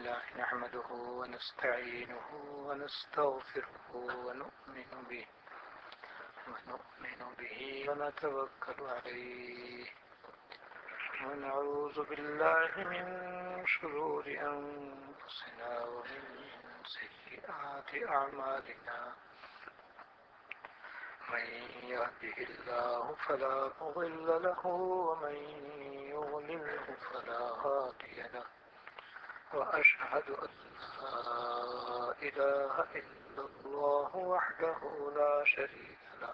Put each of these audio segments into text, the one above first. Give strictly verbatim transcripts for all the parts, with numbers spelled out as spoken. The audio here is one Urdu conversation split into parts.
لله نحمده ونستعينه ونستغفره ونؤمن به ونؤمن به ونتوكل عليه ونعوذ بالله من شرور أنفسنا ومن سيئات أعمالنا من يهده الله فلا مضل له ومن يضلله فلا هادي له وأشهد أن لا إله إلا الله وحده لا شريك له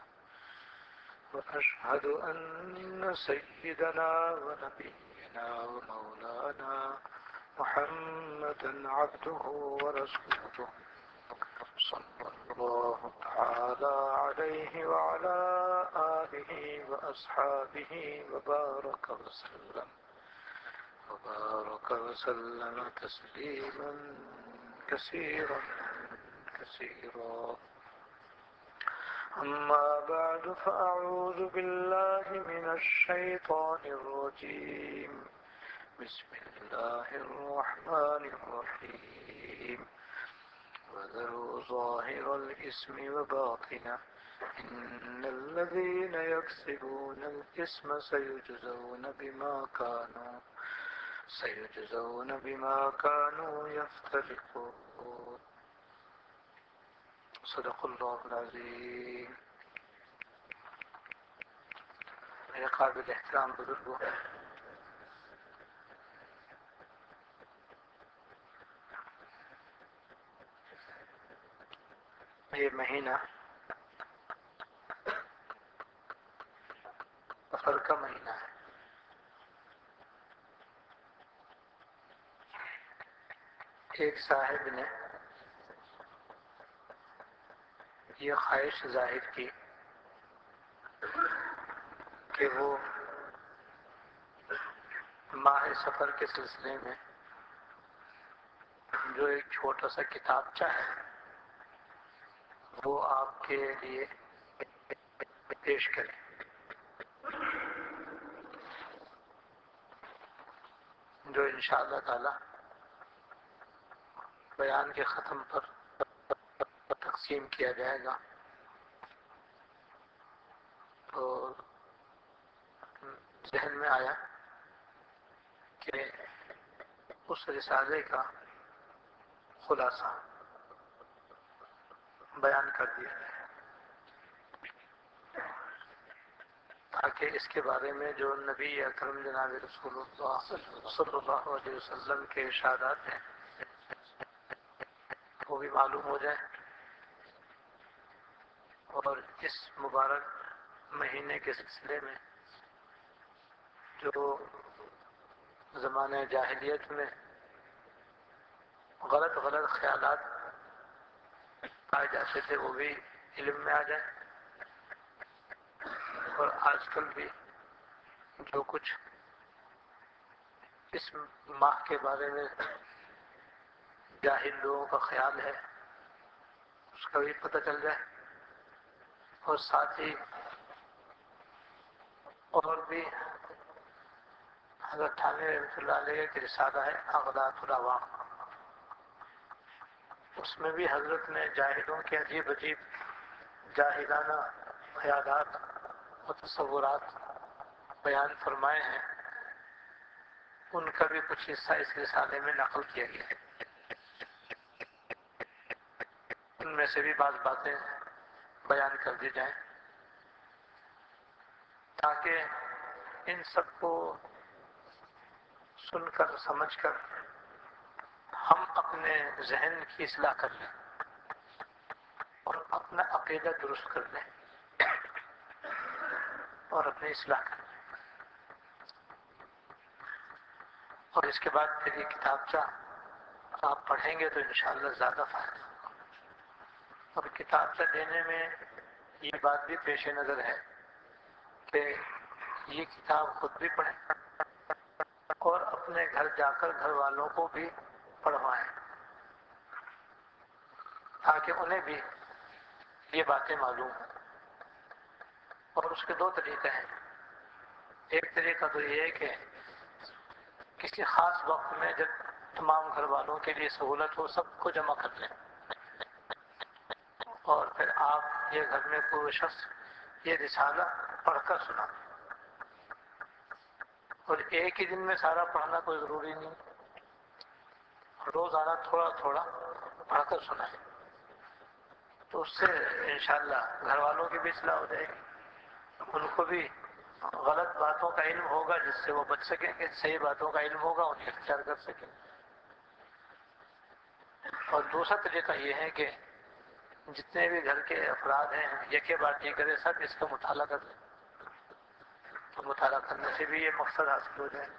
وأشهد أن سيدنا ونبينا ومولانا محمدا عبده ورسوله صلى الله تعالى عليه وعلى آله وأصحابه وبارك وسلم وبارك وسلم تسليما كثيرا كثيرا أما بعد فأعوذ بالله من الشيطان الرجيم بسم الله الرحمن الرحيم وذروا ظاهر الإثم وباطنه إن الذين يكسبون الإثم سيجزون بما كانوا سيجزون بما كانوا يفترقون صدق اللہ العظیم. میرے قابل احترام بزرگوں، یہ مہینہ سفر کا مہینہ ہے. ایک صاحب نے یہ خواہش ظاہر کی کہ وہ ماہ سفر کے سلسلے میں جو ایک چھوٹا سا کتابچہ ہے وہ آپ کے لیے پیش کریں. جو انشاءاللہ تعالی بیان کے ختم پر تقسیم کیا جائے گا. تو ذہن میں آیا کہ اس رسالے کا خلاصہ بیان کر دیا جائے تاکہ اس کے بارے میں جو نبی اکرم جناب رسول اللہ صلی اللہ علیہ وسلم کے ارشادات ہیں وہ بھی معلوم ہو جائے، اور اس مبارک مہینے کے سلسلے میں جو زمانہ جاہلیت میں غلط غلط خیالات پائے جاتے تھے وہ بھی علم میں آ جائیں، اور آج کل بھی جو کچھ اس ماہ کے بارے میں جاہل لوگوں کا خیال ہے اس کا بھی پتہ چل جائے، اور ساتھ ہی اور بھی حضرت تھانوی رحمۃ اللہ علیہ کے رسالہ ہے اغلاط العوام، اس میں بھی حضرت نے جاہلوں کے عجیب عجیب جاہلانہ خیالات و تصورات بیان فرمائے ہیں. ان کا بھی کچھ حصہ اس رسالے میں نقل کیا گیا ہے. ان میں سے بھی بعض باتیں بیان کر دی جائیں تاکہ ان سب کو سن کر سمجھ کر ہم اپنے ذہن کی اصلاح کر لیں اور اپنا عقیدہ درست کر لیں اور اپنی اصلاح کر لیں. اور اس کے بعد پھر یہ کتابچہ آپ پڑھیں گے تو انشاءاللہ زیادہ فائدہ ہوگا. اور کتابچہ دینے میں یہ بات بھی پیش نظر ہے کہ یہ کتاب خود بھی پڑھیں اور اپنے گھر جا کر گھر والوں کو بھی پڑھوائیں تاکہ انہیں بھی یہ باتیں معلوم ہوں. اور اس کے دو طریقے ہیں. ایک طریقہ تو یہ ہے کہ کسی خاص وقت میں جب تمام گھر والوں کے لیے سہولت ہو، سب کو جمع کر لیں، اور پھر آپ یہ گھر میں کوئی شخص یہ رسالہ پڑھ کر سنا، اور ایک ہی دن میں سارا پڑھنا کوئی ضروری نہیں، روزانہ تھوڑا تھوڑا پڑھ کر سنائیں، تو اس سے انشاءاللہ گھر والوں کی بھی اصلاح ہو جائے گی، ان کو بھی غلط باتوں کا علم ہوگا جس سے وہ بچ سکیں گے، صحیح باتوں کا علم ہوگا انہیں اختیار کر سکیں گے۔ اور دوسرا طریقہ یہ ہے کہ جتنے بھی گھر کے افراد ہیں یکے بار نہیں کرے، سب اس کا مطالعہ کر لیں، تو مطالعہ کرنے سے بھی یہ مقصد حاصل ہو جائے۔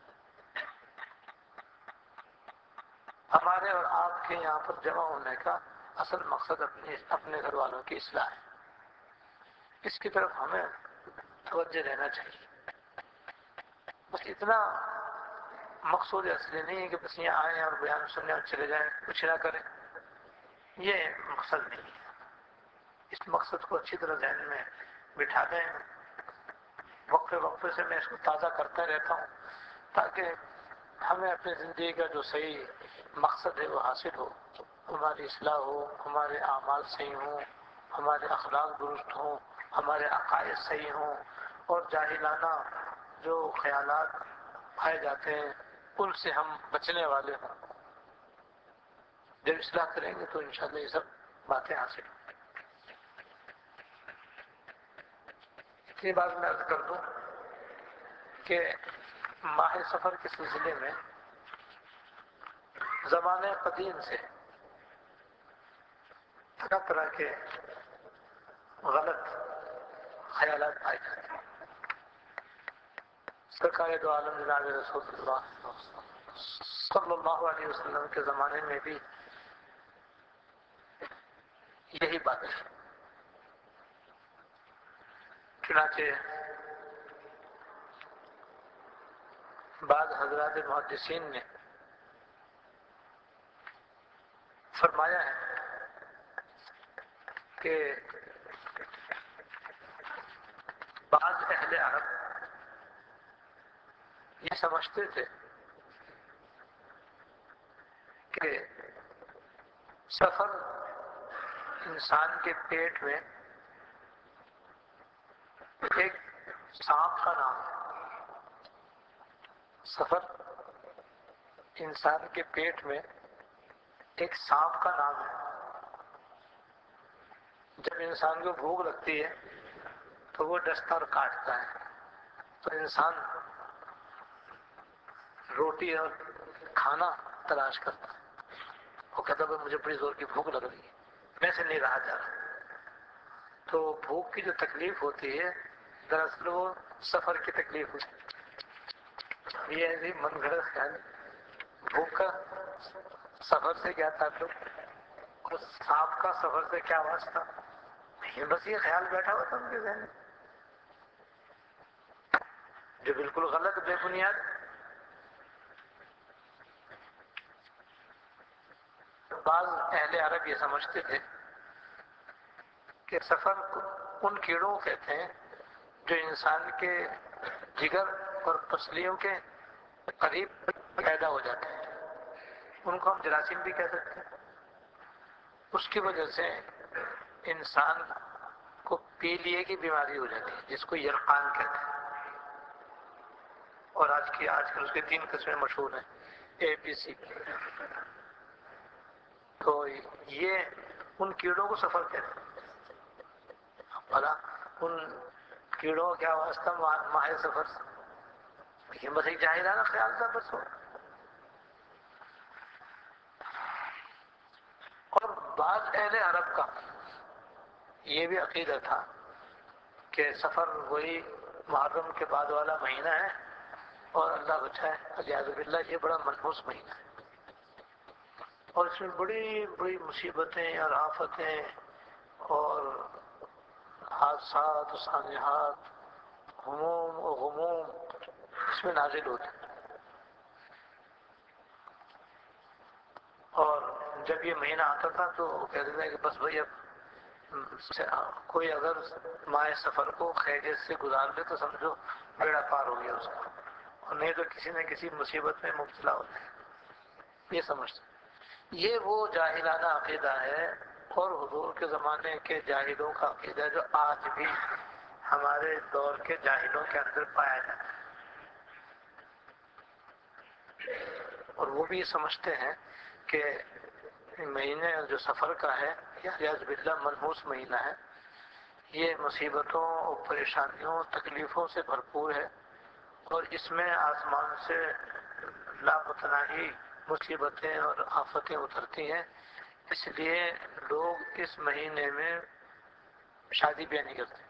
ہمارے اور آپ کے یہاں پر جمع ہونے کا اصل مقصد اپنے اپنے گھر والوں کی اصلاح ہے، اس کی طرف ہمیں توجہ دینا چاہیے۔ بس اتنا مقصود اصلی نہیں ہے کہ بس یہاں آئیں اور بیان سنیں اور چلے جائیں، کچھ نہ کریں، یہ مقصد نہیں ہے۔ اس مقصد کو اچھی طرح ذہن میں بٹھا دیں، وقفے وقفے سے میں اس کو تازہ کرتا رہتا ہوں تاکہ ہمیں اپنی زندگی کا جو صحیح مقصد ہے وہ حاصل ہو، ہماری اصلاح ہو، ہمارے اعمال صحیح ہوں، ہمارے اخلاق درست ہوں، ہمارے عقائد صحیح ہوں، اور جاہلانہ جو خیالات پائے جاتے ہیں ان سے ہم بچنے والے ہوں۔ جب اصلاح کریں گے تو انشاءاللہ یہ سب باتیں حاصل ہوں۔ اتنی بات میں عرض کر دوں کہ ماہ سفر کے سلسلے میں زمانے قدیم سے طرح طرح کے غلط خیالات پائے جاتے ہیں۔ سرکار دو عالم جناب رسول اللہ صلی اللہ علیہ وسلم کے زمانے میں بھی یہی بات ہے۔ چنانچہ بعض حضرات محدثین نے فرمایا ہے کہ بعض اہل عرب یہ سمجھتے تھے کہ سفر انسان کے پیٹ میں ایک سانپ کا نام ہے۔ سفر انسان کے پیٹ میں ایک سانپ کا نام ہے۔ جب انسان کو بھوک لگتی ہے تو وہ ڈستا اور کاٹتا ہے، تو انسان روٹی اور کھانا تلاش کرتا ہے، وہ کہتا ہے مجھے بڑی زور کی بھوک لگ رہی ہے، میں سے نہیں رہا جا رہا۔ تو بھوک کی جو تکلیف ہوتی ہے دراصل وہ سفر کی تکلیف ہوتی ہے۔ یہ ایسی من گھڑت خیال، بھوک کا سفر سے کیا تعلق اور سانپ کا سفر سے کیا واسطہ، بس یہ خیال بیٹھا ہوا تھا ان کے ذہن میں، جو بالکل غلط بے بنیاد۔ بعض اہل عرب یہ سمجھتے تھے کہ سفر ان کیڑوں کو کہتے ہیں جو انسان کے جگر اور پسلیوں کے قریب پیدا ہو جاتے ہیں، ان کو ہم جراثیم بھی کہہ سکتے ہیں۔ اس کی وجہ سے انسان کو پیلیے کی بیماری ہو جاتی ہے جس کو یرقان کہتے ہیں، اور آج کی آج کل اس کے تین قسمیں مشہور ہیں، اے بی سی۔ تو یہ ان کیڑوں کو سفر کہتے ہیں۔ بھلا ان کیڑوں کا کیا واسطہ ماہ سفر سے؟ لیکن بس ایک جاہلانہ خیال تھا بس وہ۔ اور بعض اہل عرب کا یہ بھی عقیدہ تھا کہ سفر وہی محرم کے بعد والا مہینہ ہے، اور اللہ بچائے علیاذ باللہ یہ بڑا منحوس مہینہ ہے، اور اس میں بڑی بڑی مصیبتیں اور آفتیں اور حادثات و سانحات، ہموم و غموم اس میں نازل ہوتے ہیں۔ اور جب یہ مہینہ آتا تھا تو وہ کہتے تھے کہ بس بھائی اب کوئی اگر ماہ سفر کو خیریت سے گزار لے تو سمجھو بیڑا پار ہو گیا اس کا، اور نہیں تو کسی نہ کسی مصیبت میں مبتلا ہوتا ہے۔ یہ سمجھتے ہیں۔ یہ وہ جاہلانہ عقیدہ ہے اور حضور کے زمانے کے جاہلوں کا عقیدہ ہے جو آج بھی ہمارے دور کے جاہلوں کے اندر پایا جاتا ہے، اور وہ بھی سمجھتے ہیں کہ مہینے جو سفر کا ہے یعوذ باللہ منحوس مہینہ ہے، یہ مصیبتوں اور پریشانیوں تکلیفوں سے بھرپور ہے، اور اس میں آسمان سے لامتناہی مصیبتیں اور آفتیں اترتی ہیں، اس لیے لوگ اس مہینے میں شادی بیاہ نہیں کرتے،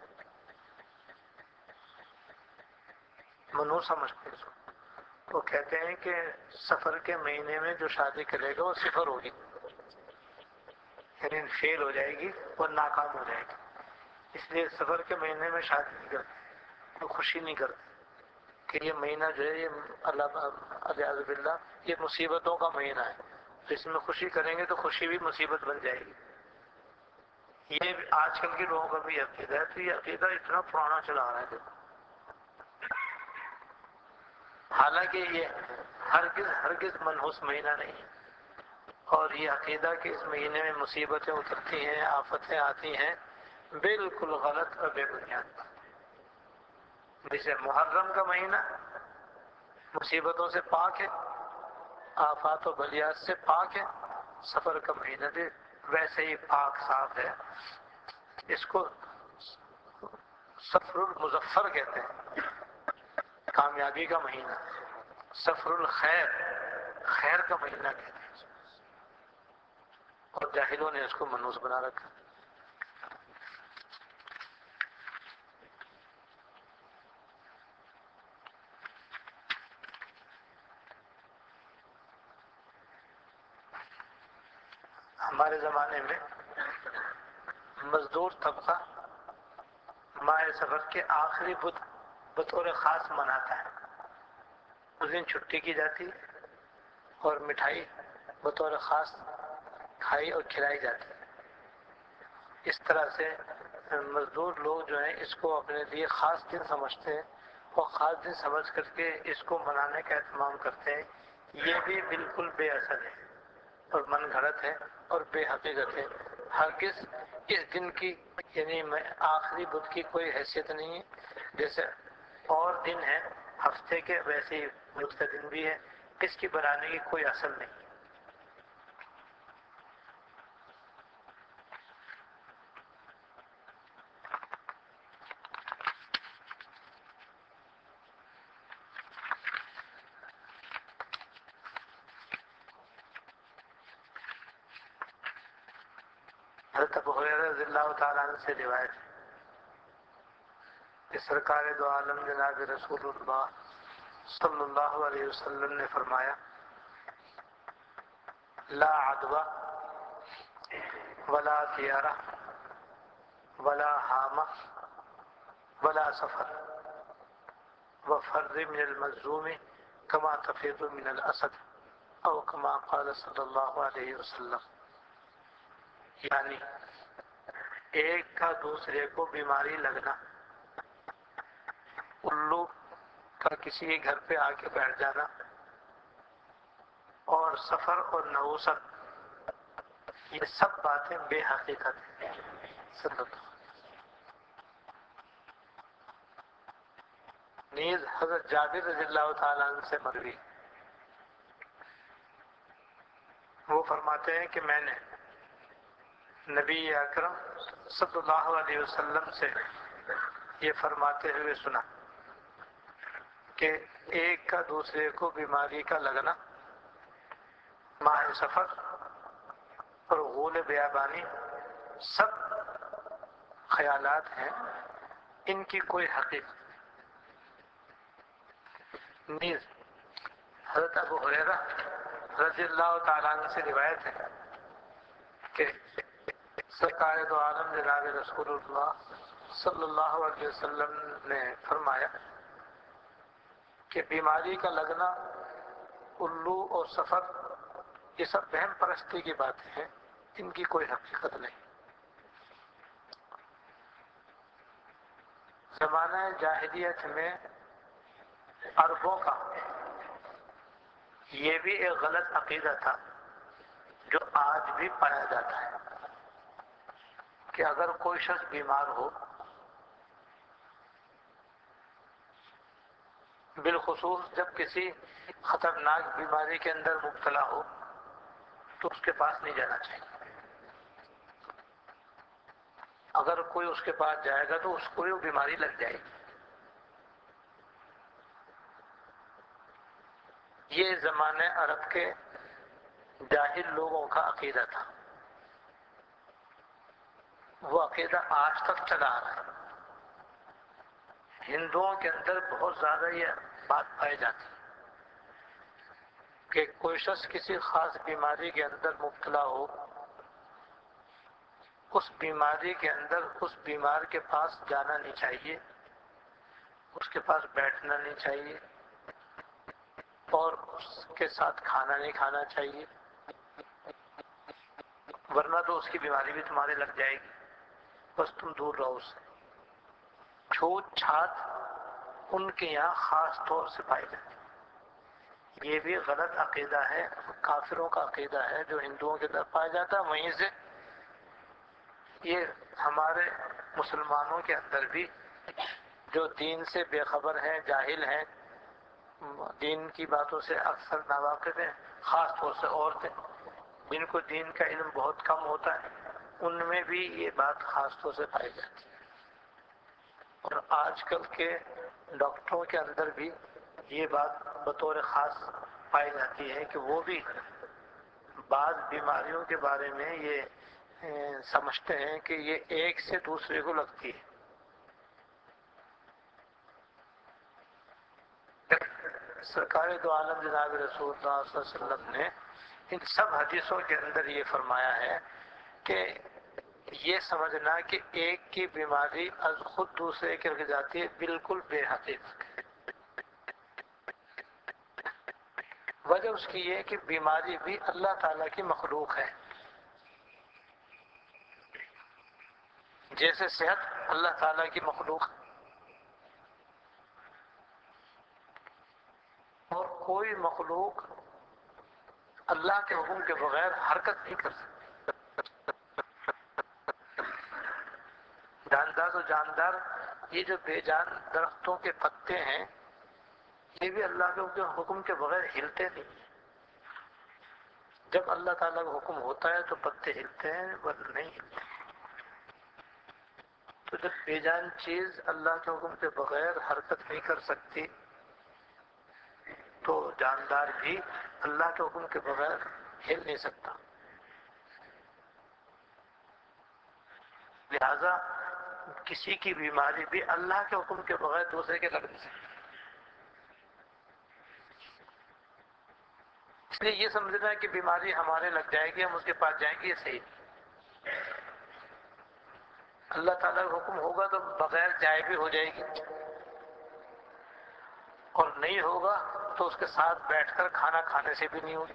منحوس سمجھتے ہیں اس کو۔ وہ کہتے ہیں کہ سفر کے مہینے میں جو شادی کرے گا وہ صفر ہوگی، یعنی فیل ہو جائے گی اور ناکام ہو جائے گی، اس لیے سفر کے مہینے میں شادی نہیں کرتے، وہ خوشی نہیں کرتے کہ یہ مہینہ جو ہے یہ اللہ علیہ باللہ یہ مصیبتوں کا مہینہ ہے، تو اس میں خوشی کریں گے تو خوشی بھی مصیبت بن جائے گی۔ یہ آج کل کے لوگوں کا بھی عقیدہ ہے، تو یہ عقیدہ اتنا پرانا چلا آ رہا ہے دیکھو۔ حالانکہ یہ ہرگز ہرگز منحوس مہینہ نہیں ہے، اور یہ عقیدہ کہ اس مہینے میں مصیبتیں اترتی ہیں، آفتیں آتی ہیں، بالکل غلط اور بے بنیاد۔ جیسے محرم کا مہینہ مصیبتوں سے پاک ہے، آفات و بلیات سے پاک ہے، سفر کا مہینہ بھی ویسے ہی پاک صاف ہے، اس کو سفر المظفر کہتے ہیں، کامیابی کا مہینہ، سفر الخیر، خیر کا مہینہ کہتے ہیں، اور جاہلوں نے اس کو منحوس بنا رکھا۔ ہمارے زمانے میں مزدور طبقہ ماہ سفر کے آخری بدھ بطور خاص مناتا ہے، اس دن چھٹی کی جاتی اور مٹھائی بطور خاص کھائی اور کھلائی جاتی ہے۔ اس طرح سے مزدور لوگ جو ہیں اس کو اپنے لیے خاص دن سمجھتے ہیں اور خاص دن سمجھ کر کے اس کو منانے کا اہتمام کرتے ہیں، یہ بھی بالکل بے اثر ہے اور من گھڑت ہے اور بے حقیقت ہے۔ ہرگز اس دن کی یعنی آخری بدھ کی کوئی حیثیت نہیں ہے، جیسے اور دن ہے ہفتے کے ویسے ہی بدھ کا دن بھی ہے، اس کی بنانے کی کوئی اصل نہیں۔ حضرت ابو ہریرہ رضی اللہ تعالیٰ عنہ سے روایت ہے کہ سرکار دو عالم جناب رسول اللہ صلی اللہ علیہ وسلم نے فرمایا، لا عدوى ولا طیارہ ولا حامہ ولا سفر وفر من المظلوم کما تفر من الاسد او کما قال صلی اللہ علیہ وسلم، یعنی ایک کا دوسرے کو بیماری لگنا، الو کا کسی کے گھر پہ آ کے بیٹھ جانا، اور سفر اور نحوست، یہ سب باتیں بے حقیقت ہیں۔ صلی اللہ نیز حضرت جابر رضی اللہ تعالیٰ عنہ سے مروی، وہ فرماتے ہیں کہ میں نے نبی اکرم صلی اللہ علیہ وسلم سے یہ فرماتے ہوئے سنا کہ ایک کا دوسرے کو بیماری کا لگنا، ماہ سفر اور غول بیابانی سب خیالات ہیں، ان کی کوئی حقیقت نیز حضرت ابو ہریرہ رضی اللہ تعالیٰ عنہ سے روایت ہے کہ سرکار دو عالم جناب رسول اللہ صلی اللہ علیہ وسلم نے فرمایا کہ بیماری کا لگنا، الو اور سفر، یہ سب وہم پرستی کی باتیں ہیں، ان کی کوئی حقیقت نہیں۔ زمانہ جاہلیت میں عربوں کا یہ بھی ایک غلط عقیدہ تھا جو آج بھی پایا جاتا ہے کہ اگر کوئی شخص بیمار ہو، بالخصوص جب کسی خطرناک بیماری کے اندر مبتلا ہو، تو اس کے پاس نہیں جانا چاہیے۔ اگر کوئی اس کے پاس جائے گا تو اس کو وہ بیماری لگ جائے گی۔ یہ زمانے عرب کے جاہل لوگوں کا عقیدہ تھا، وہ عقیدہ آج تک چلا آ رہا ہے۔ ہندوؤں کے اندر بہت زیادہ یہ بات پائی جاتی ہے کہ کوئی شخص کسی خاص بیماری کے اندر مبتلا ہو، اس بیماری کے اندر اس بیمار کے پاس جانا نہیں چاہیے، اس کے پاس بیٹھنا نہیں چاہیے، اور اس کے ساتھ کھانا نہیں کھانا چاہیے، ورنہ تو اس کی بیماری بھی تمہارے لگ جائے گی، بس تم دور رہو اس سے۔ چھوت چھات ان کے یہاں خاص طور سے پائی جاتی ہے۔ یہ بھی غلط عقیدہ ہے، کافروں کا عقیدہ ہے جو ہندوؤں کے اندر پایا جاتا ہے۔ وہیں سے یہ ہمارے مسلمانوں کے اندر بھی جو دین سے بے خبر ہیں، جاہل ہیں، دین کی باتوں سے اکثر ناواقف ہیں، خاص طور سے عورتیں جن کو دین کا علم بہت کم ہوتا ہے، ان میں بھی یہ بات خاص طور سے پائی جاتی ہے۔ اور آج کل کے ڈاکٹروں کے اندر بھی یہ بات بطور خاص پائی جاتی ہے کہ وہ بھی بعض بیماریوں کے بارے میں یہ سمجھتے ہیں کہ یہ ایک سے دوسرے کو لگتی ہے۔ سرکار دو عالم جناب رسول اللہ صلی اللہ علیہ وسلم نے ان سب حدیثوں کے اندر یہ فرمایا ہے کہ یہ سمجھنا کہ ایک کی بیماری از خود دوسرے کے لگ جاتی ہے بالکل بے حقیقت ہے۔ وجہ اس کی یہ کہ بیماری بھی اللہ تعالیٰ کی مخلوق ہے، جیسے صحت اللہ تعالیٰ کی مخلوق ہے، اور کوئی مخلوق اللہ کے حکم کے بغیر حرکت نہیں کر سکتی۔ جاندار تو جاندار، یہ جو بے جان درختوں کے پتے ہیں، یہ بھی اللہ کے حکم کے بغیر ہلتے نہیں۔ جب اللہ تعالیٰ کا حکم ہوتا ہے تو پتے ہلتے ہیں، ورنہ نہیں ہلتے۔ تو جب بے جان چیز اللہ کے حکم کے بغیر حرکت نہیں کر سکتی، تو جاندار بھی اللہ کے حکم کے بغیر ہل نہیں سکتا۔ لہذا کسی کی بیماری بھی اللہ کے حکم کے بغیر دوسرے کے لگ نہیں سکتی۔ اس لیے یہ سمجھنا ہے کہ بیماری ہمارے لگ جائے گی، ہم اس کے پاس جائیں گے، یہ صحیح نہیں۔ اللہ تعالیٰ کا حکم ہوگا تو بغیر جائے بھی ہو جائے گی، اور نہیں ہوگا تو اس کے ساتھ بیٹھ کر کھانا کھانے سے بھی نہیں ہوگی۔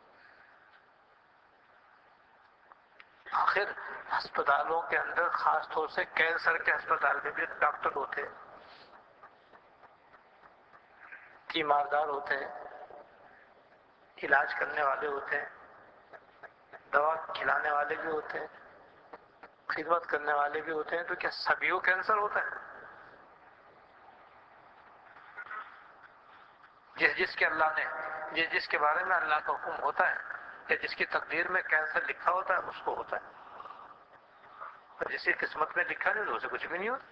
آخر ہسپتالوں کے اندر خاص طور سے کینسر کے ہسپتال میں بھی ڈاکٹر ہوتے ہیں، تیماردار ہوتے ہیں، علاج کرنے والے ہوتے ہیں، دوا کھلانے والے بھی ہوتے ہیں، خدمت کرنے والے بھی ہوتے ہیں۔ تو کیا سبھی کو کینسر ہوتا ہے؟ جس جس کے اللہ نے جس جس کے بارے میں اللہ کا حکم ہوتا ہے یا جس کی تقدیر میں کینسر لکھا ہوتا ہے اس کو ہوتا ہے، اور جس کی قسمت میں لکھا نہیں تو اسے کچھ بھی نہیں ہوتا۔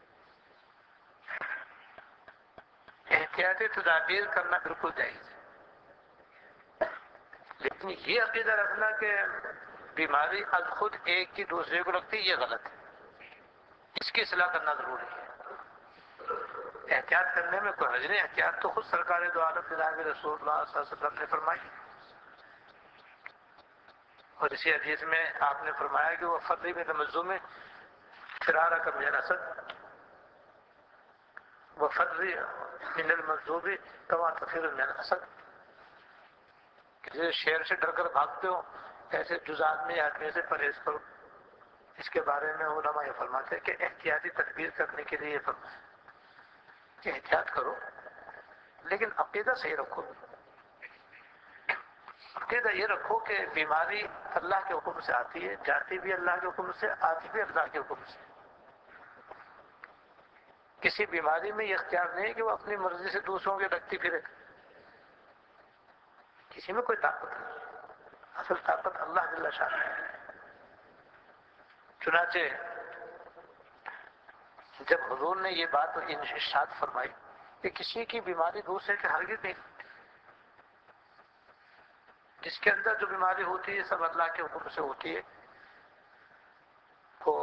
احتیاطی تدابیر کرنا بالکل جائز ہے، لیکن یہ عقیدہ رکھنا کہ بیماری از خود ایک کی دوسرے کو لگتی ہے، یہ غلط ہے۔ اس کی اصلاح کرنا ضروری ہے۔ احتیاط کرنے میں کوئی حرج نہیں، احتیاط تو خود سرکار دو عالم جناب رسول اللہ صلی اللہ علیہ وسلم نے فرمائی، اور اسی حدیث میں آپ نے فرمایا کہ وہ فضی من المظلوم فرارک من الاسد، وہ فضی من المظلوم کما تفر من الاسد، جیسے شیر سے ڈر کر بھاگتے ہو ایسے جز آدمی آدمی سے پرہیز کرو۔ اس کے بارے میں علماء یہ فرماتے ہیں کہ احتیاطی تدبیر کرنے کے لیے یہ فرمایا کہ احتیاط کرو لیکن عقیدہ صحیح رکھو۔ عقیدہ یہ رکھو کہ بیماری اللہ کے حکم سے آتی ہے، جاتی بھی اللہ کے حکم سے، آتی بھی اللہ کے حکم سے۔ کسی بیماری میں یہ اختیار نہیں ہے کہ وہ اپنی مرضی سے دوسروں کے رکھتی پھرے، کسی میں کوئی طاقت نہیں، اصل طاقت اللہ جل شان ہے۔ چنانچہ جب حضور نے یہ بات ارشاد فرمائی کہ کسی کی بیماری دوسرے کے ہرگز نہیں، جس کے اندر جو بیماری ہوتی ہے سب اللہ کے حکم سے ہوتی ہے، تو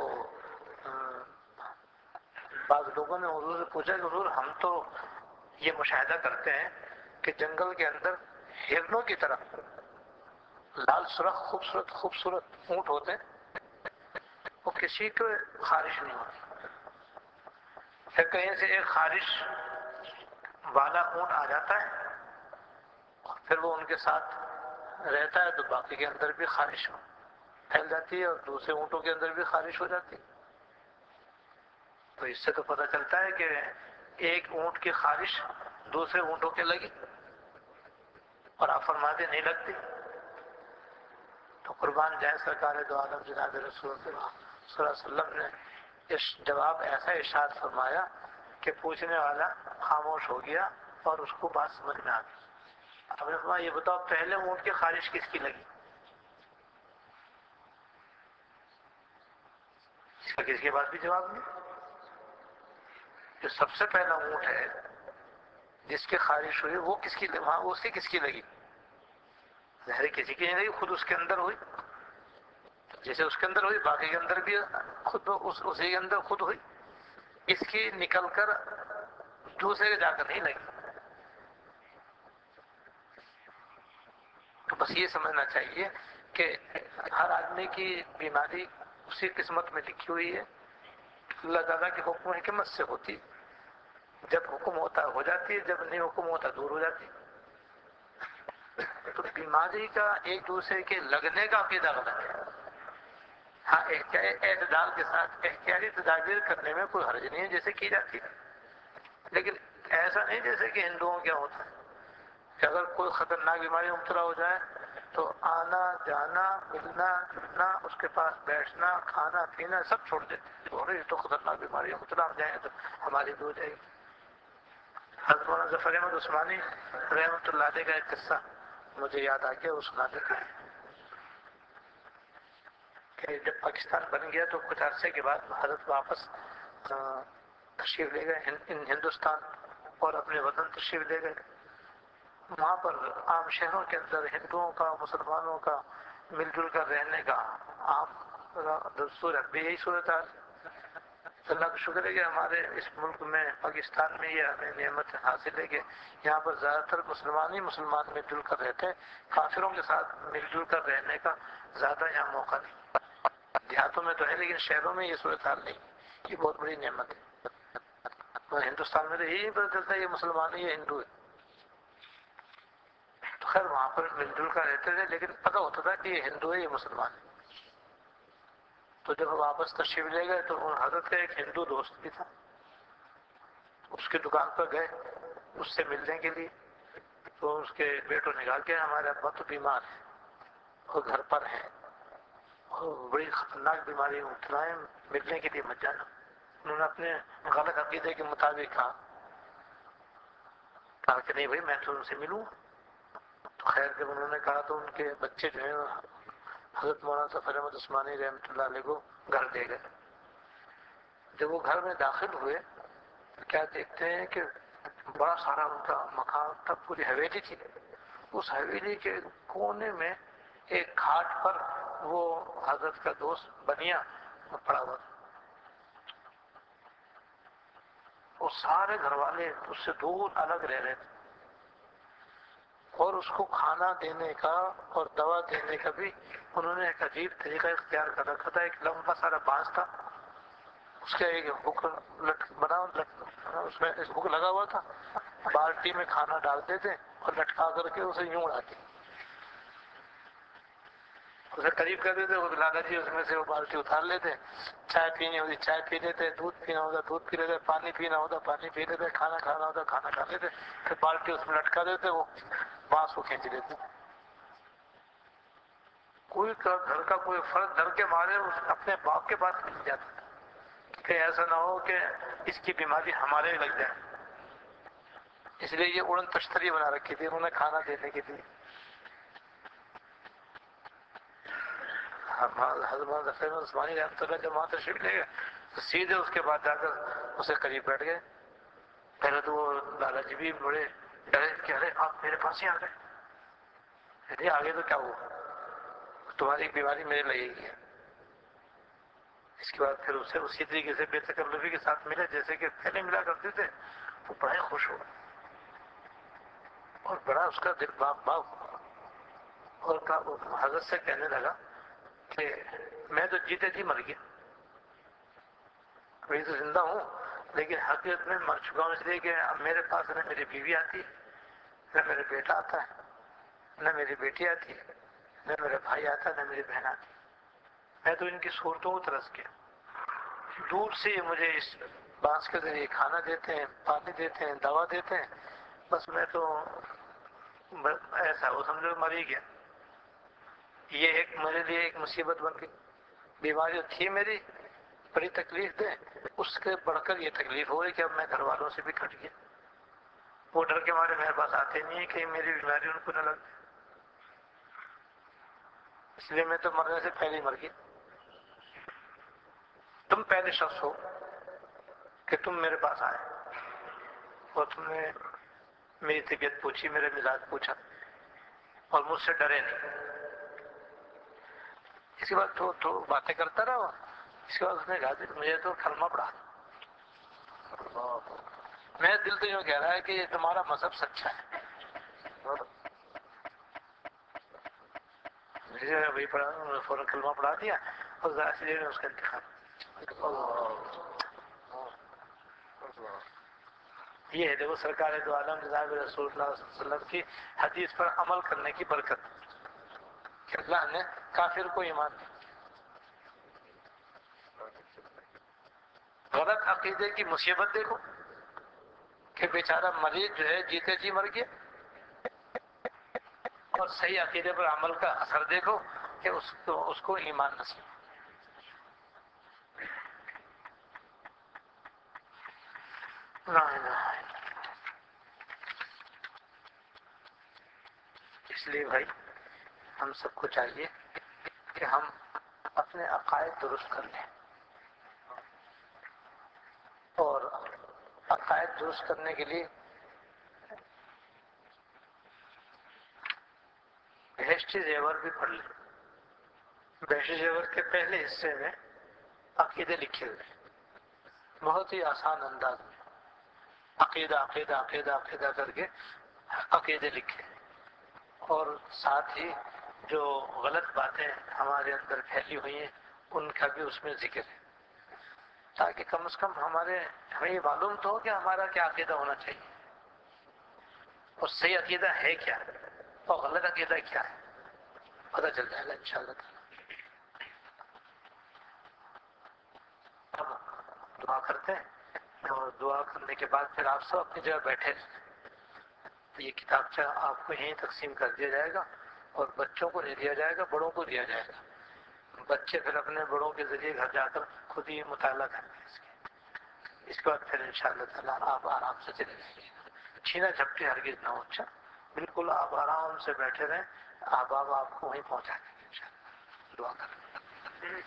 بعض لوگوں نے حضور سے پوچھا کہ حضور ہم تو یہ مشاہدہ کرتے ہیں کہ جنگل کے اندر ہرنوں کی طرح لال سرخ خوبصورت خوبصورت اونٹ ہوتے ہیں، وہ کسی کو خارش نہیں ہوتی، پھر کہیں سے ایک خارش والا اونٹ آ جاتا ہے اور پھر وہ ان کے ساتھ رہتا ہے تو باقی کے اندر بھی خارش پھیل جاتی ہے اور دوسرے اونٹوں کے اندر بھی خارش ہو جاتی ہے۔ تو اس سے تو پتہ چلتا ہے کہ ایک اونٹ کی خارش دوسرے اونٹوں کے لگی اور آپ فرماتے نہیں لگتی، تو قربان جائے سرکار دو عالم جناب رسول اللہ صلی اللہ علیہ وسلم نے اس جواب ایسا ارشاد فرمایا کہ پوچھنے والا خاموش ہو گیا اور اس کو بات سمجھ میں آ گئی۔ آپ نے فرمایا یہ بتاؤ پہلے اونٹ کی خارش کس کی لگی؟ اس کا کسی کے پاس بھی جواب نہیں۔ جو سب سے پہلا اونٹ ہے جس کی خارش ہوئی وہ کس کی وہاں اس کی کس کی لگی؟ ظاہر کسی کی نہیں لگی، خود اس کے اندر ہوئی، جیسے اس کے اندر ہوئی باقی کے اندر بھی خود اس اسی کے اندر خود ہوئی، اس کی نکل کر دوسرے کے جا کر نہیں لگی۔ تو بس یہ سمجھنا چاہیے کہ ہر آدمی کی بیماری اسی قسمت میں لکھی ہوئی ہے، اللہ تعالیٰ کے حکم و حکمت سے ہوتی ہے، جب حکم ہوتا ہے ہو جاتی ہے، جب نہیں حکم ہوتا دور ہو جاتی ہے۔ تو بیماری کا ایک دوسرے کے لگنے کا عقیدہ غلط ہے۔ ہاں اعتدال کے ساتھ احتیاطی تدابیر کرنے میں کوئی حرج نہیں ہے جیسے کی جاتی ہے، لیکن ایسا نہیں جیسے کہ ہندوؤں کیا ہوتا ہے کہ اگر کوئی خطرناک بیماری مبتلا ہو جائے تو آنا جانا ملنا جلنا اس کے پاس بیٹھنا کھانا پینا سب چھوڑ دیتے، اور یہ تو خطرناک بیماری ہے، مبتلا ہم جائیں تو ہماری دور جائے گی۔ حضرت مولانا ظفر احمد عثمانی رحمۃ اللہ علیہ کا ایک قصہ مجھے یاد آ گیا، وہ سنا دیتے ہیں کہ جب پاکستان بن گیا تو کچھ عرصے کے بعد حضرت واپس تشریف لے گئے ہندوستان اور اپنے وطن تشریف لے گئے۔ وہاں پر عام شہروں کے اندر ہندوؤں کا مسلمانوں کا مل جل کر رہنے کا عام دستور ہے، بھی یہی صورتحال۔ اللہ کا شکر ہے کہ ہمارے اس ملک میں پاکستان میں یہ ہمیں نعمت حاصل ہے کہ یہاں پر زیادہ تر مسلمان ہی مسلمان مل جل کر رہتے ہیں، کافروں کے ساتھ مل جل کر رہنے کا زیادہ یہاں موقع نہیں۔ دیہاتوں میں تو ہے لیکن شہروں میں یہ صورتحال نہیں، یہ بہت بڑی نعمت ہے۔ ہندوستان میں تو یہی پتہ چلتا ہے یہ مسلمان ہے یہ ہندو ہے، تو خیر وہاں پر مل جل کر رہتے تھے لیکن پتہ ہوتا تھا کہ یہ ہندو ہے یہ مسلمان ہے۔ تو جب واپس تشریف لے گئے تو حضرت کا ایک ہندو دوست بھی تھا، اس کی دکان پر گئے اس سے ملنے کے لیے، تو اس کے بیٹوں نے کہا کہ ہمارے ابا تو بیمار ہیں اور گھر پر ہیں اور بڑی خطرناک بیماری مبتلا ہے، ملنے کے لیے مت جانا۔ انہوں نے اپنے غلط عقیدے کے مطابق کہا کہا کہ نہیں بھائی میں تو ان سے ملوں۔ تو خیر جب انہوں نے کہا تو ان کے بچے جو ہیں حضرت مولانا ظفر احمد عثمانی رحمۃ اللہ علیہ کو گھر دے گئے۔ جب وہ گھر میں داخل ہوئے تو کیا دیکھتے ہیں کہ بڑا سارا ان کا مکان تھا، پوری حویلی تھی، اس حویلی کے کونے میں ایک کھاٹ پر وہ حضرت کا دوست بنیا پڑا ہوا تھا، وہ سارے گھر والے اس سے دور الگ رہ رہے تھے اور اس کو کھانا دینے کا اور دوا دینے کا بھی انہوں نے ایک عجیب طریقہ اختیار کر رکھا تھا۔ ایک لمبا سارا بانس تھا، اس کا ایک ہک لٹ بنا اس میں ہک لگا ہوا تھا، بالٹی میں کھانا ڈالتے تھے اور لٹکا کر کے اسے یوں اڑاتے، اسے قریب کر دیتے، وہ لالا جی اس میں سے وہ بالٹی اتار لیتے، چائے پینی ہوتی چائے پی لیتے، دودھ پینا ہوتا دودھ پی لیتے، پانی پینا ہوتا پانی پی لیتے، کھانا کھانا ہوتا کھانا کھا لیتے، پھر بالٹی اس میں لٹکا دیتے، وہ بانس کو کھینچ لیتے۔ کوئی کا گھر کا کوئی فرد ڈر کے مارے اس اپنے باپ کے پاس نہیں جاتا کہ ایسا نہ ہو کہ اس کی بیماری ہمارے لگ جائے. اس لیے یہ اڑن تشتری بنا رکھی تھی انہوں نے کھانا دینے کے لیے. حضرت ظفر عثمانی رحمۃ اللہ جب وہاں تشریف لے گئے تو سیدھے اس کے بعد جا کر اسے قریب بیٹھ گئے. پہلے تو وہ لالا جی بھی بڑے ڈرے کہ ارے آپ میرے پاس ہی آ گئے. ارے آگے تو کیا ہوا, تمہاری بیماری میرے لگے گی. اس کے بعد پھر اسے اسی طریقے سے بے تکلفی کے ساتھ ملے جیسے کہ پہلے ملا کرتے تھے. وہ بڑا ہی خوش ہوا اور بڑا اس کا دل باغ باغ ہوا اور حضرت سے کہنے لگا کہ میں تو جیتے جی مر گیا, میں تو زندہ ہوں لیکن حقیقت میں مر چکا ہوں, اس لیے کہ اب میرے پاس نہ میری بیوی آتی ہے, نہ میرے بیٹا آتا ہے, نہ میری بیٹی آتی ہے, نہ میرا بھائی آتا ہے, نہ میری بہن آتی. میں تو ان کی صورتوں کو ترس گیا. دور سے مجھے اس بانس کے ذریعے کھانا دیتے ہیں, پانی دیتے ہیں, دوا دیتے ہیں, بس میں تو ایسا وہ سمجھو مر ہی گیا. یہ ایک میرے لیے ایک مصیبت بن گئی. بیماری تھی میری بڑی تکلیف دے, اس کے بڑھ کر یہ تکلیف ہو گئی کہ اب میں گھر والوں سے بھی کٹ گیا. وہ ڈر کے مارے میرے پاس آتے نہیں ہیں کہ میری بیماری ان کو نہ لگ جائے, اس لیے میں تو مرنے سے پہلے ہی مر گیا. تم پہلے شخص ہو کہ تم میرے پاس آئے اور تم نے میری طبیعت پوچھی, میرے مزاج پوچھا اور مجھ سے ڈرے نہیں. اس کے بعد تو تو باتیں کرتا رہا. اس کے بعد اس نے کہا مجھے تو کلمہ پڑھا. میرا دل تو یوں کہہ رہا ہے کہ یہ تمہارا مذہب سچا ہے. مجھے وہی پڑھا, انہوں نے فوراً کلمہ پڑھا دیا اور ظاہر سے نے اس کا انتخاب. یہ ہے دیکھو سرکار دو عالم جناب رسول اللہ صلی اللہ علیہ وسلم کی حدیث پر عمل کرنے کی برکت کہ اللہ نے کافر کو ایمان دیا. غلط عقیدے کی مصیبت دیکھو کہ بیچارہ مریض جو ہے جیتے جی مر گیا, اور صحیح عقیدے پر عمل کا اثر دیکھو کہ اس کو اس کو ایمان نصیب. لا الہ الا اللہ. اس لیے بھائی ہم سب کو چاہیے کہ ہم اپنے عقائد درست کر لیں, اور عقائد درست کرنے کے لیے بہشتی زیور بھی پڑھ لیں. بہشتی زیور کے پہلے حصے میں عقیدے لکھے ہوئے بہت ہی آسان انداز میں, عقیدہ عقیدہ عقیدہ عقیدہ کر کے عقیدے لکھے, اور ساتھ ہی جو غلط باتیں ہمارے اندر پھیلی ہوئی ہیں ان کا بھی اس میں ذکر ہے, تاکہ کم از کم ہمارے ہمیں یہ معلوم تو ہو کہ ہمارا کیا عقیدہ ہونا چاہیے اور صحیح عقیدہ ہے کیا اور غلط عقیدہ کیا ہے, پتہ چل جائے گا انشاءاللہ تعالی. اب دعا کرتے ہیں اور دعا کرنے کے بعد پھر آپ سب اپنی جگہ بیٹھے رہیں. یہ کتابچہ آپ کو یہیں تقسیم کر دیا جائے گا اور بچوں کو نہیں دیا جائے گا, بڑوں کو دیا جائے گا. بچے پھر اپنے بڑوں کے ذریعے گھر جا کر خود ہی مطالعہ کریں گے اس کے. اس کے بعد پھر انشاءاللہ تعالیٰ آپ آرام سے چلے جائیں گے, چھینا جھپٹی ہرگز نہ ہو. اچھا بالکل آپ آرام سے بیٹھے رہیں, آپ آپ آپ کو وہیں پہنچا دیں گے انشاءاللہ. دعا کریں.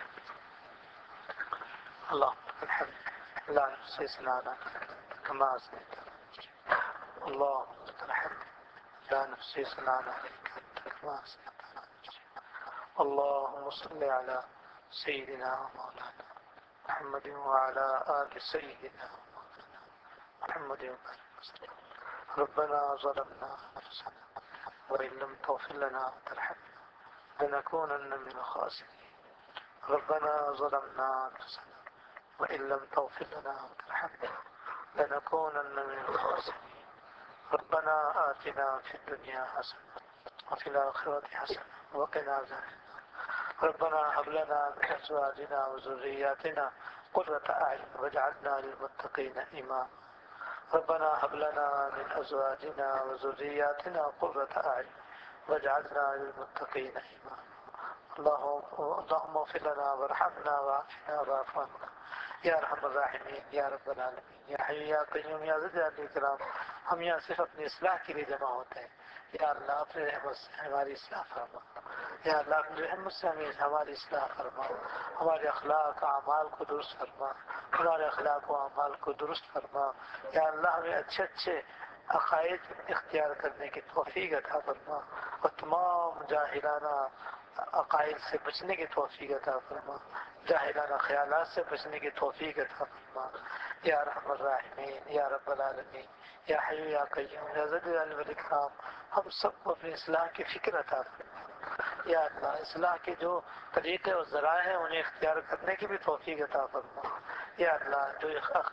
اللهم الحمد لا نحصي ثناء كما أثنيت. اللهم لك الحمد لا نحصي ثناء عليك كما أثنيت. اللهم صل على سيدنا ومولانا محمد وعلى آل سيدنا ومولانا محمد وسلم. ربنا ظلمنا أنفسنا وإن لم تغفر لنا وترحمنا لنكونن من الخاسرين. ربنا ظلمنا أنفسنا وإن لم تغفر لنا وترحمنا لنكونن من الخاسرين. ربنا آتنا في الدنيا حسنة وفي الآخرة حسنة وقنا عذاب النار. ربنا هب لنا من أزواجنا وذرياتنا قرة أعين واجعلنا للمتقين إماما. ربنا هب لنا من أزواجنا وذرياتنا قرة أعين واجعلنا للمتقين إماما. اللهم اغفر لنا وارحمنا وعافنا واعف عنا یا ارحم الراحمین یا رب العالمین یا حی یا قیوم یا ذی الجلال والاکرام. ہم یہاں صرف اپنی اصلاح کے لیے جمع ہوتے ہیں. یا اللہ اپنے رحمت سے ہماری اصلاح فرما. یا اللہ اپنے رحمت سے ہمیں ہماری اصلاح فرما. ہمارے اخلاق اعمال کو درست فرما. ہمارے اخلاق و اعمال کو درست فرما. یا اللہ ہمیں اچھے اچھے عقائد اختیار کرنے کی توفیق عطا فرما اور تمام جاہلانہ عقائد سے بچنے کی توفیق عطا فرما. جاہلانہ خیالات سے بچنے کی توفیق عطا فرما. یا ارحم الراحمین یا رب العالمین یا حی یا قیوم یا ذی الجلال والاکرام. ہم سب کو اپنی اصلاح کی فکر عطا فرما. یا اللہ اصلاح کے جو طریقے اور ذرائع ہیں انہیں اختیار کرنے کی بھی توفیق عطا فرما. یا اللہ جو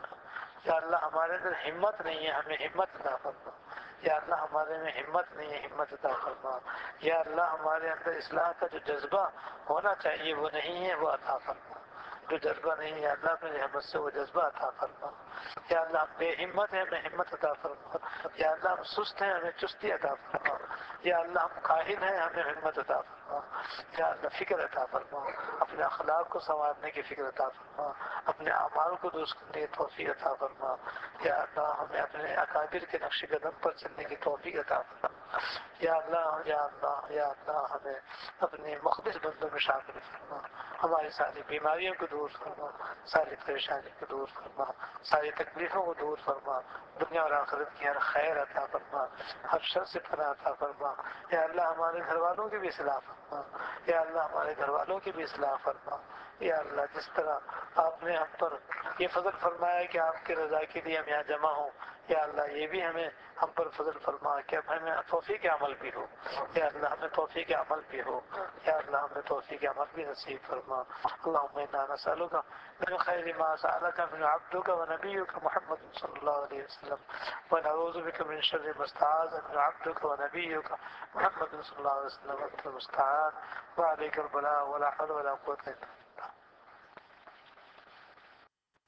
یا اللہ ہمارے اندر ہمت نہیں ہے ہمیں ہمت عطا فرما. یا اللہ ہمارے میں ہمت نہیں ہے ہمت عطا فرما. یا اللہ ہمارے اندر اصلاح کا جو جذبہ ہونا چاہیے وہ نہیں ہے وہ عطا فرما. جو جذبہ نہیں ہے اللہ اپنی رحمت سے وہ جذبہ عطا فرما. یا اللہ ہم بے ہمت ہیں ہمیں ہمت عطا فرما. یا اللہ ہم سست ہیں ہمیں چستی عطا فرما. یا اللہ ہم کاہل ہیں ہمیں ہمت عطا فرما. یا اللہ فکر عطا فرما. اپنے اخلاق کو سنوارنے کی فکر عطا فرما. اپنے اعمال کو درست کرنے کی توفیق عطا فرما. یا اللہ ہمیں اپنے اکابر کے نقش قدم پر چلنے کی توفیق عطا فرما. یا اللہ یا اللہ یا اللہ ہمیں اپنے مخلص بندوں میں شامل فرما. ہماری ساری بیماریوں کو دور فرما. ساری پریشانی کو دور فرما. ساری تکلیفوں کو دور فرما. دنیا اور آخرت کی ہر خیر عطا فرما. ہر شر سے پناہ عطا فرما. یا اللہ ہمارے گھر والوں کی بھی اصلاح فرما. یا اللہ ہمارے گھر والوں کی بھی اصلاح فرما. یا اللہ جس طرح آپ نے ہم پر یہ فضل فرمایا کہ آپ کی رضا کے لیے ہم یہاں جمع ہوں. یا اللہ یہ بھی ہمیں ہم پر فضل فرما کہ اب ہمیں توفیق عمل بھی ہو. یا اللہ ہمیں توفیق عمل بھی ہو. یا اللہ ہمیں توفیق عمل بھی نصیب فرما. اللهم انا نسألك من خير ما سألك من عبدك ونبيك محمد صلى الله عليه وسلم ونعوذ بك من شر ما استعاذ من عبدك ونبيك محمد صلى الله عليه وسلم. انت المستعان وعليك البلاء ولا حول ولا قوة الا بالله.